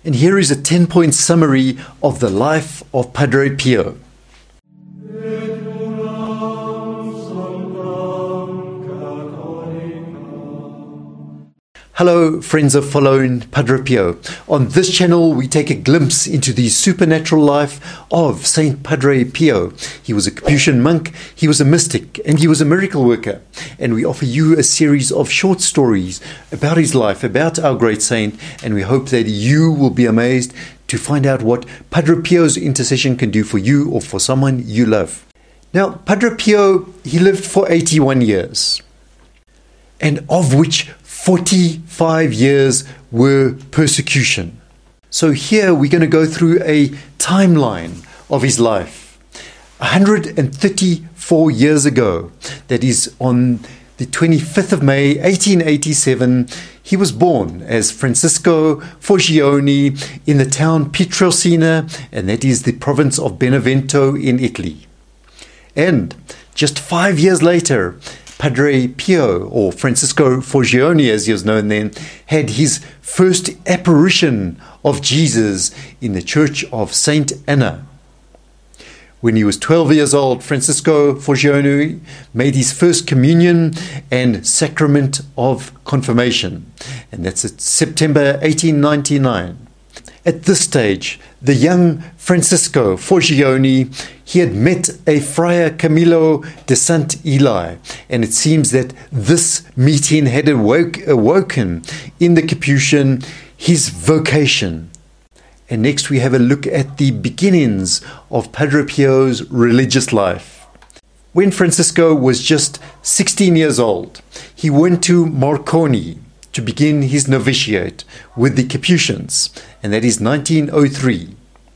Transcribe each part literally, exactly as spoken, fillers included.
And here is a ten-point summary of the life of Padre Pio. Hello, friends of following Padre Pio. On this channel, we take a glimpse into the supernatural life of Saint Padre Pio. He was a Capuchin monk, he was a mystic, and he was a miracle worker. And we offer you a series of short stories about his life, about our great saint, and we hope that you will be amazed to find out what Padre Pio's intercession can do for you or for someone you love. Now, Padre Pio, he lived for eighty-one years, and of which forty-five years were persecution. So here we're going to go through a timeline of his life. one hundred thirty-four years ago, that is on the twenty-fifth of May, eighteen eighty-seven, he was born as Francisco Forgione in the town Pietrelcina, and that is the province of Benevento in Italy. And just five years later, Padre Pio, or Francisco Forgione as he was known then, had his first apparition of Jesus in the church of Saint Anna. When he was twelve years old, Francisco Forgione made his first communion and sacrament of confirmation, and that's at September eighteen ninety-nine. At this stage, the young Francisco Forgione, he had met a Friar Camillo de Sant Eli, and it seems that this meeting had awoke, awoken in the Capuchin his vocation. And next we have a look at the beginnings of Padre Pio's religious life. When Francisco was just sixteen years old, he went to Morcone to begin his novitiate with the Capuchins, and that is nineteen oh three.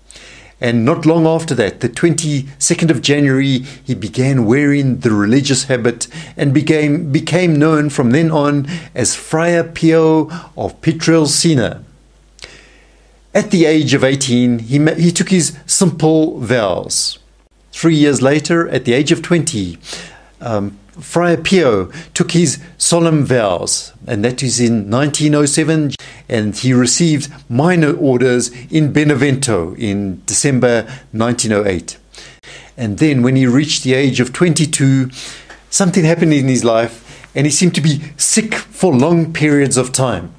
And not long after that, the twenty-second of January, he began wearing the religious habit and became, became known from then on as Friar Pio of Pietrelcina. At the age of eighteen, he, he took his simple vows. Three years later, at the age of twenty, um, Friar Pio took his solemn vows, and that is in nineteen oh seven, and he received minor orders in Benevento in December nineteen oh eight. And then when he reached the age of twenty-two, something happened in his life, and he seemed to be sick for long periods of time.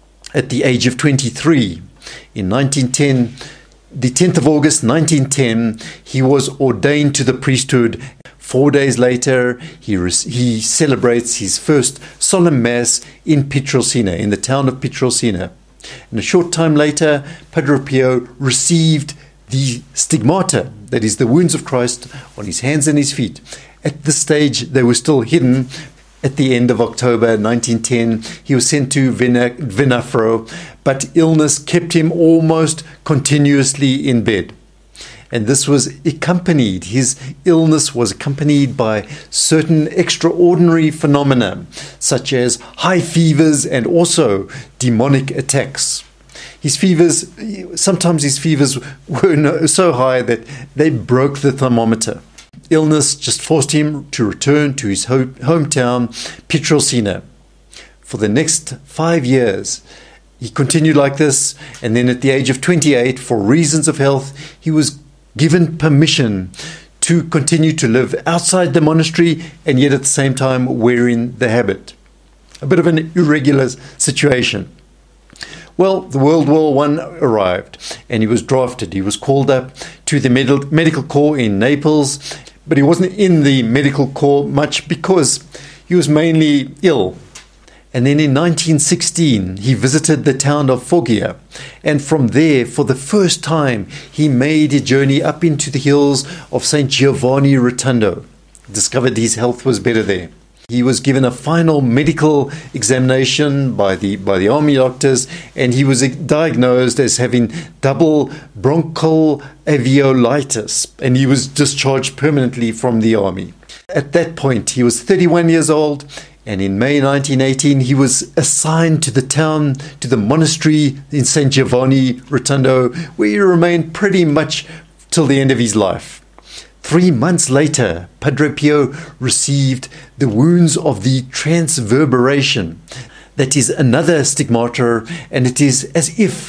At the age of twenty-three, in nineteen ten, the tenth of August nineteen ten, he was ordained to the priesthood. Four days later, he, he celebrates his first solemn mass in Pietrelcina, in the town of Pietrelcina. And a short time later, Padre Pio received the stigmata, that is the wounds of Christ on his hands and his feet. At this stage, they were still hidden. At the end of October nineteen ten, he was sent to Venafro, but illness kept him almost continuously in bed. And this was accompanied, his illness was accompanied by certain extraordinary phenomena, such as high fevers and also demonic attacks. His fevers, sometimes his fevers were so high that they broke the thermometer. Illness just forced him to return to his home, hometown, Pietrelcina. For the next five years, he continued like this, and then at the age of twenty-eight, for reasons of health, he was given permission to continue to live outside the monastery and yet at the same time wearing the habit. A bit of an irregular situation. Well, the World War One arrived and he was drafted. He was called up to the med- medical corps in Naples, but he wasn't in the medical corps much because he was mainly ill. And then in nineteen sixteen, he visited the town of Foggia. And from there, for the first time, he made a journey up into the hills of Saint Giovanni Rotondo. Discovered his health was better there. He was given a final medical examination by the by the army doctors, and he was diagnosed as having double bronchial alveolitis, and he was discharged permanently from the army. At that point, he was thirty-one years old, and in May nineteen eighteen, he was assigned to the town, to the monastery in Saint Giovanni Rotondo, where he remained pretty much till the end of his life. Three months later, Padre Pio received the wounds of the transverberation. That is another stigmata, and it is as if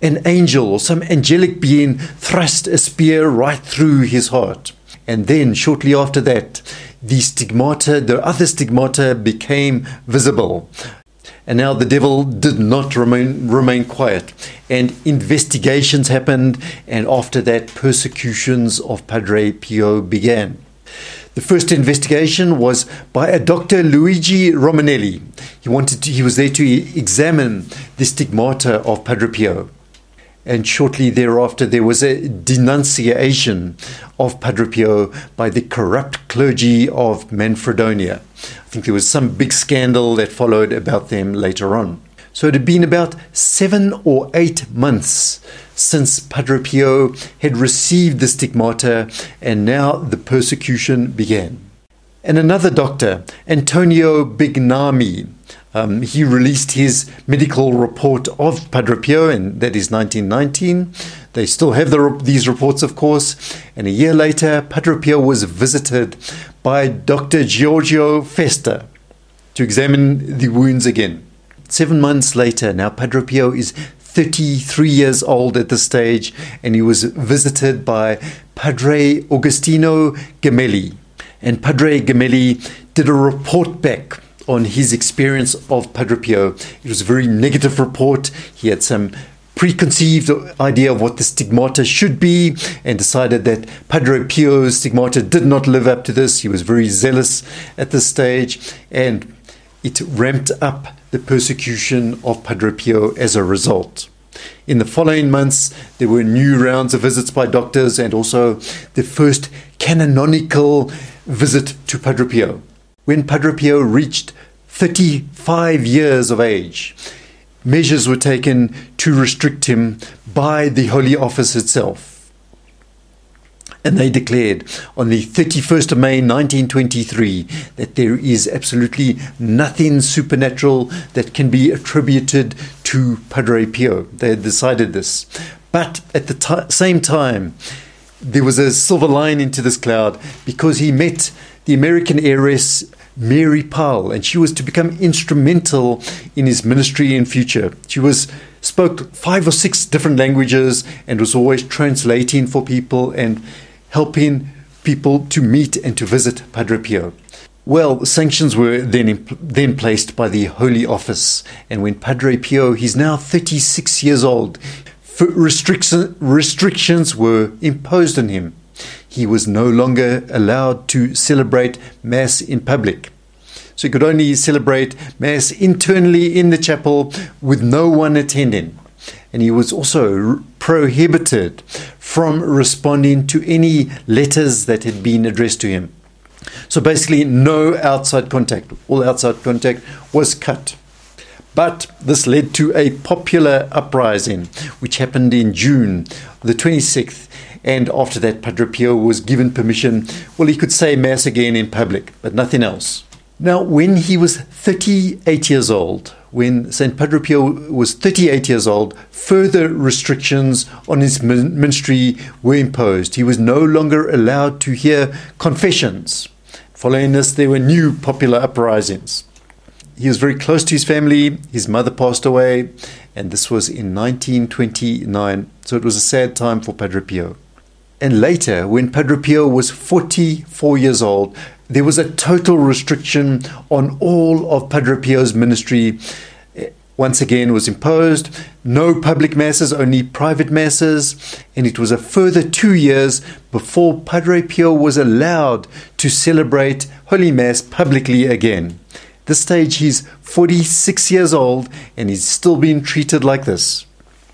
an angel or some angelic being thrust a spear right through his heart. And then, shortly after that, the stigmata, the other stigmata became visible. And now the devil did not remain, remain quiet. And investigations happened, and after that, persecutions of Padre Pio began. The first investigation was by a Doctor Luigi Romanelli. He wanted to, he was there to examine the stigmata of Padre Pio. And shortly thereafter, there was a denunciation of Padre Pio by the corrupt clergy of Manfredonia. I think there was some big scandal that followed about them later on. So it had been about seven or eight months since Padre Pio had received the stigmata, and now the persecution began. And another doctor, Antonio Bignami, Um, he released his medical report of Padre Pio, and that is nineteen nineteen. They still have the, these reports, of course. And a year later, Padre Pio was visited by Doctor Giorgio Festa to examine the wounds again. Seven months later, now Padre Pio is thirty-three years old at this stage, and he was visited by Padre Agostino Gemelli. And Padre Gemelli did a report back on his experience of Padre Pio. It was a very negative report. He had some preconceived idea of what the stigmata should be, and decided that Padre Pio's stigmata did not live up to this. He was very zealous at this stage, and it ramped up the persecution of Padre Pio as a result. In the following months, there were new rounds of visits by doctors, and also the first canonical visit to Padre Pio. When Padre Pio reached thirty-five years of age, measures were taken to restrict him by the Holy Office itself. And they declared on the thirty-first of May nineteen twenty-three that there is absolutely nothing supernatural that can be attributed to Padre Pio. They had decided this. But at the t- same time, there was a silver lining to this cloud, because he met the American heiress Mary Powell, and she was to become instrumental in his ministry in future. She was spoke five or six different languages and was always translating for people and helping people to meet and to visit Padre Pio. Well, sanctions were then imp- then placed by the Holy Office, and when Padre Pio, he's now thirty-six years old, restriction, restrictions were imposed on him. He was no longer allowed to celebrate Mass in public. So he could only celebrate Mass internally in the chapel with no one attending. And he was also prohibited from responding to any letters that had been addressed to him. So basically no outside contact. All outside contact was cut. But this led to a popular uprising, which happened in June the twenty-sixth. And after that, Padre Pio was given permission. Well, he could say Mass again in public, but nothing else. Now, when he was thirty-eight years old, when Saint Padre Pio was thirty-eight years old, further restrictions on his ministry were imposed. He was no longer allowed to hear confessions. Following this, there were new popular uprisings. He was very close to his family. His mother passed away, and this was in nineteen twenty-nine. So it was a sad time for Padre Pio. And later, when Padre Pio was forty-four years old, there was a total restriction on all of Padre Pio's ministry. Once again was imposed. No public masses, only private masses. And it was a further two years before Padre Pio was allowed to celebrate Holy Mass publicly again. At this stage, he's forty-six years old, and he's still being treated like this.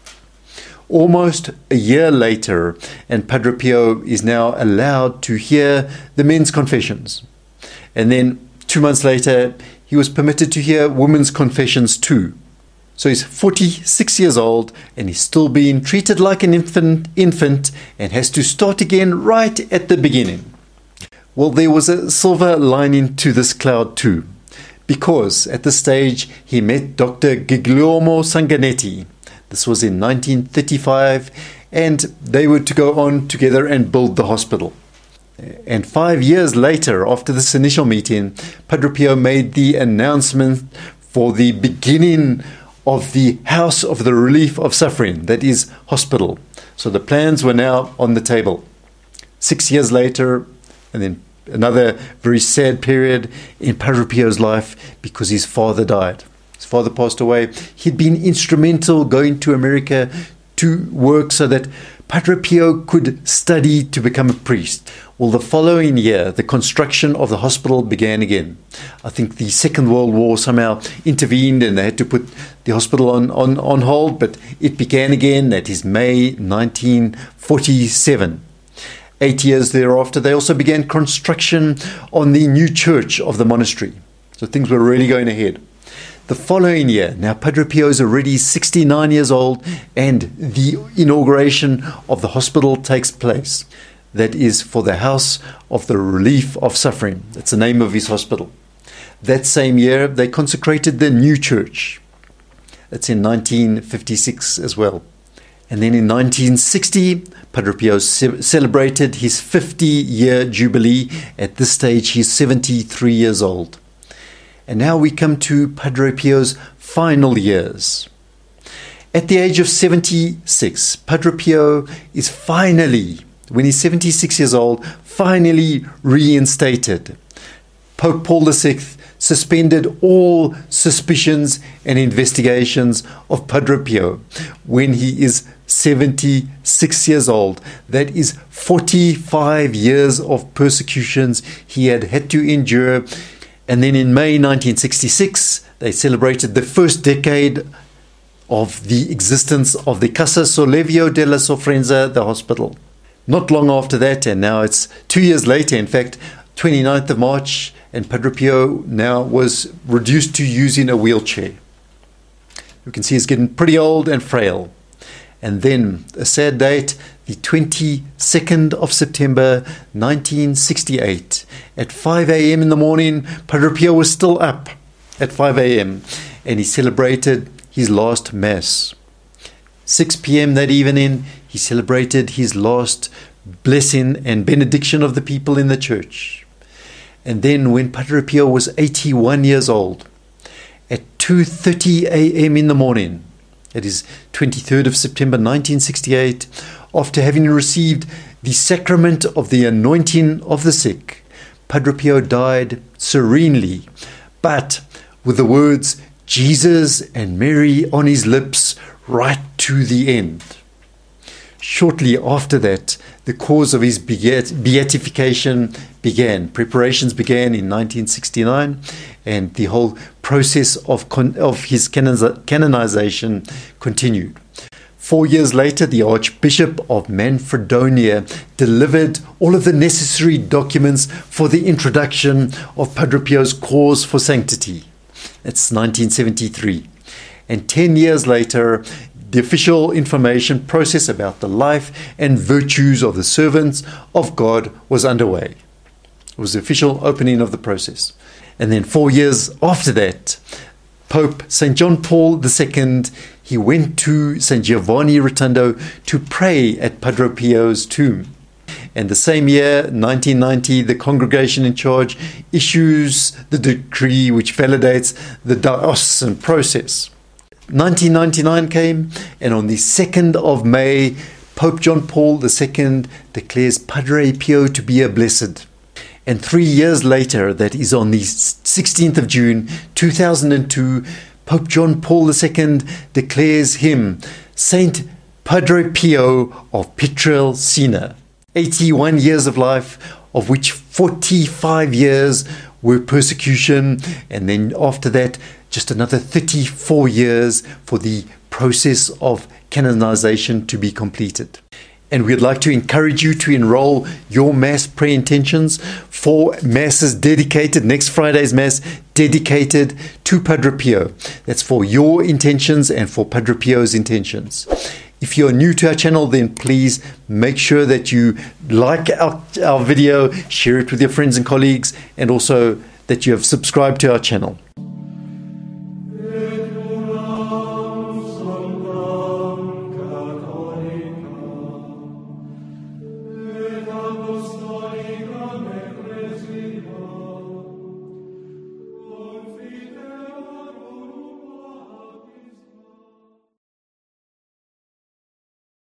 Almost a year later, and Padre Pio is now allowed to hear the men's confessions. And then two months later, he was permitted to hear women's confessions too. So he's forty-six years old, and he's still being treated like an infant, infant and has to start again right at the beginning. Well, there was a silver lining to this cloud too, because at this stage he met Doctor Guglielmo Sanguinetti. This was in nineteen thirty-five, and they were to go on together and build the hospital. And five years later, after this initial meeting, Padre Pio made the announcement for the beginning of the House of the Relief of Suffering, that is, hospital. So the plans were now on the table. Six years later, and then another very sad period in Padre Pio's life because his father died. His father passed away. He'd been instrumental going to America to work so that Padre Pio could study to become a priest. Well, the following year, the construction of the hospital began again. I think the Second World War somehow intervened and they had to put the hospital on, on, on hold, but it began again. That is May nineteen forty-seven. Eight years thereafter, they also began construction on the new church of the monastery. So things were really going ahead. The following year, now Padre Pio is already sixty-nine years old, and the inauguration of the hospital takes place. That is for the House of the Relief of Suffering. That's the name of his hospital. That same year, they consecrated the new church. That's in nineteen fifty-six as well. And then in nineteen sixty, Padre Pio ce- celebrated his fifty-year jubilee. At this stage, he's seventy-three years old. And now we come to Padre Pio's final years. At the age of seventy-six, Padre Pio is finally, when he's seventy-six years old, finally reinstated. Pope Paul the Sixth suspended all suspicions and investigations of Padre Pio when he is seventy-six years old. That is forty-five years of persecutions he had had to endure. And then in May nineteen sixty-six, they celebrated the first decade of the existence of the Casa Solevio della Sofferenza, the hospital. Not long after that, and now it's two years later, in fact, twenty-ninth of March, and Padre Pio now was reduced to using a wheelchair. You can see he's getting pretty old and frail. And then a sad date, the twenty-second of September nineteen sixty-eight. At five a.m. in the morning, Padre Pio was still up at five a.m. and he celebrated his last Mass. six p.m. that evening, he celebrated his last blessing and benediction of the people in the church. And then when Padre Pio was eighty-one years old, at two thirty a.m. in the morning, that is twenty-third of September nineteen sixty-eight, after having received the sacrament of the anointing of the sick, Padre Pio died serenely, but with the words Jesus and Mary on his lips right to the end. Shortly after that, the cause of his beatification began. Preparations began in nineteen sixty-nine, and the whole process of, con- of his canoniz- canonization continued. Four years later, the Archbishop of Manfredonia delivered all of the necessary documents for the introduction of Padre Pio's cause for sanctity. That's nineteen seventy-three. And ten years later, the official information process about the life and virtues of the servants of God was underway. It was the official opening of the process. And then four years after that, Pope Saint John Paul the Second, he went to Saint Giovanni Rotondo to pray at Padre Pio's tomb. And the same year, nineteen ninety, the congregation in charge issues the decree which validates the diocesan process. nineteen ninety-nine came, and on the second of May, Pope John Paul the Second declares Padre Pio to be a blessed. And three years later, that is on the sixteenth of June two thousand two, Pope John Paul the Second declares him Saint Padre Pio of Pietrelcina. eighty-one years of life, of which forty-five years were persecution, and then after that, just another thirty-four years for the process of canonization to be completed. And we'd like to encourage you to enroll your Mass prayer intentions for Masses dedicated, next Friday's Mass dedicated to Padre Pio. That's for your intentions and for Padre Pio's intentions. If you're new to our channel, then please make sure that you like our, our video, share it with your friends and colleagues, and also that you have subscribed to our channel.